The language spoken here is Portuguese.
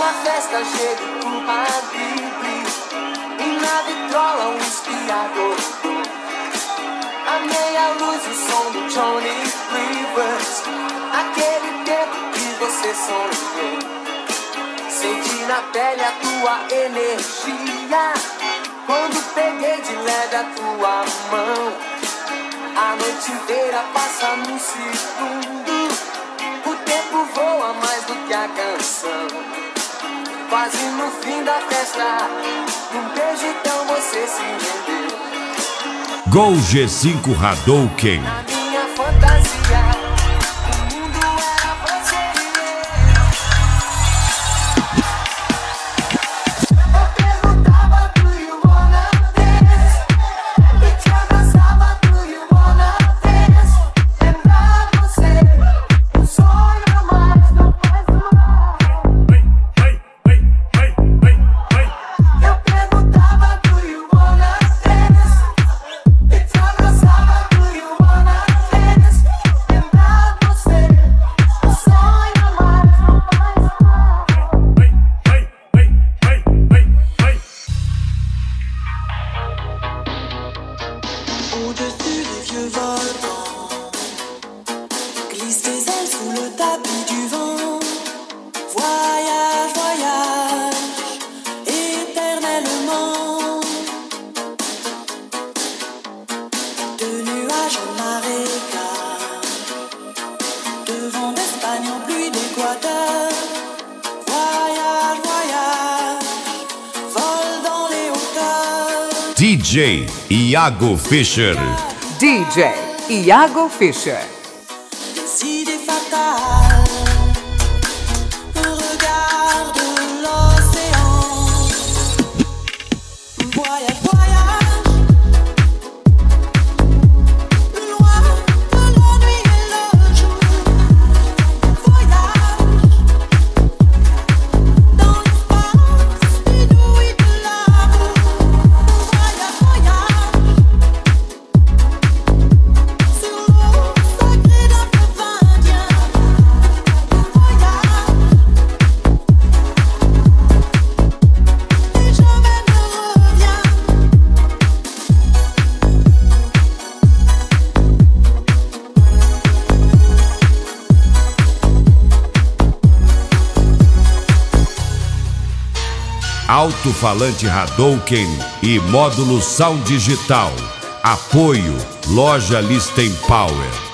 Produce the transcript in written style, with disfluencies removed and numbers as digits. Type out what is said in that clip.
Na festa chega um padre e na vitrola um espiador. A meia luz, o som do Johnny Rivers, aquele tempo que você sonhou. Senti na pele a tua energia quando peguei de leve a tua mão. A noite inteira passa num segundo, o tempo voa mais do que a canção. Quase no fim da festa, num beijo então você se rendeu. Gol G5 Hadouken. Na minha fantasia, o mundo era você e eu perguntava, do you wanna dance? E te abraçava, do you wanna dance? Lembrar você, um sonho a mais não faz mal. Eu perguntava, do you wanna dance? E te abraçava, do you wanna dance? Lembrar você, um sonho a mais não faz mal. Au-dessus des vieux volcans, glisse tes ailes sous le tapis du vent. Voyage, voyage, éternellement. De nuages en marécage, de vent d'Espagne en pluie d'Équateur. Voyage, voyage, vole dans les hauteurs. DJ Iago Fischer. DJ Iago Fischer. Décidé fatal, regarde l'océan. Voyage, voyage, plus loin que la nuit et le jour. Voyage, dans l'espace inouï de l'amour. Voyage, voyage, sur l'eau sacrée d'un fleuve indien. Voyage, et jamais ne reviens. Alto-falante Hadouken e módulo Sound Digital. Apoio Loja Listenpower.